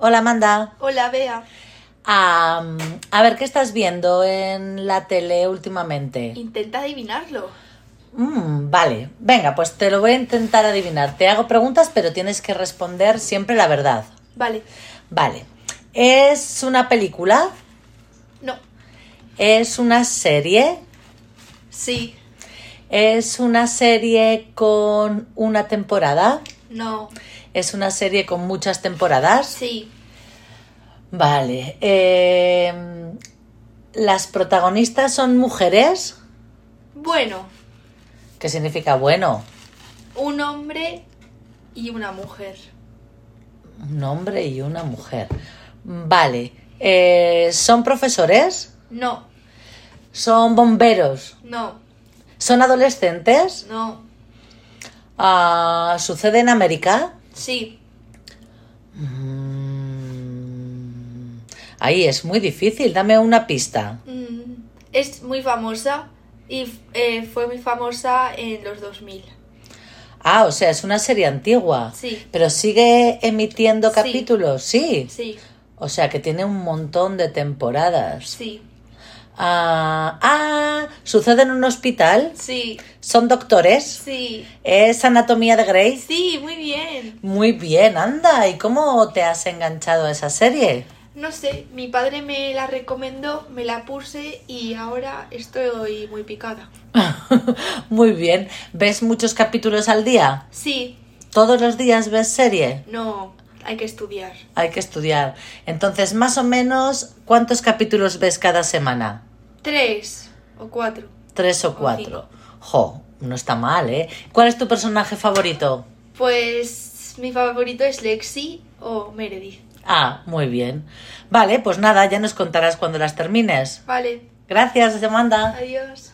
Hola, Amanda. Hola, Bea. A ver, ¿qué estás viendo en la tele últimamente? Intenta adivinarlo. Vale, venga, pues te lo voy a intentar adivinar. Te hago preguntas, pero tienes que responder siempre la verdad. Vale. Vale. ¿Es una película? No. ¿Es una serie? Sí. ¿Es una serie con una temporada? No. ¿Es una serie con muchas temporadas? Sí. Vale. ¿Las protagonistas son mujeres? Bueno, ¿Qué significa bueno? un hombre y una mujer. Un hombre y una mujer. Vale. ¿Son profesores? No. ¿Son bomberos? No. ¿Son adolescentes? No. ¿Sucede en América? Sí. Ahí es muy difícil. Dame una pista. Es muy famosa y fue muy famosa en los 2000. O sea, es una serie antigua. Sí. ¿Pero sigue emitiendo Sí. capítulos? Sí. Sí. O sea, que tiene un montón de temporadas. Sí. ¿Sucede en un hospital? Sí. ¿Son doctores? Sí. ¿Es Anatomía de Grey? Sí, muy bien. Muy bien, anda. ¿Y cómo te has enganchado a esa serie? No sé, mi padre me la recomendó, me la puse y ahora estoy muy picada. Muy bien. ¿Ves muchos capítulos al día? Sí. ¿Todos los días ves serie? No, hay que estudiar. Hay que estudiar. Entonces, más o menos, ¿cuántos capítulos ves cada semana? 3 o 4. 3 o 4. Jo, no está mal, ¿eh? ¿Cuál es tu personaje favorito? Pues mi favorito es Lexi o Meredith. Muy bien. Vale, pues nada, ya nos contarás cuando las termines. Vale, Gracias, Amanda. adiós.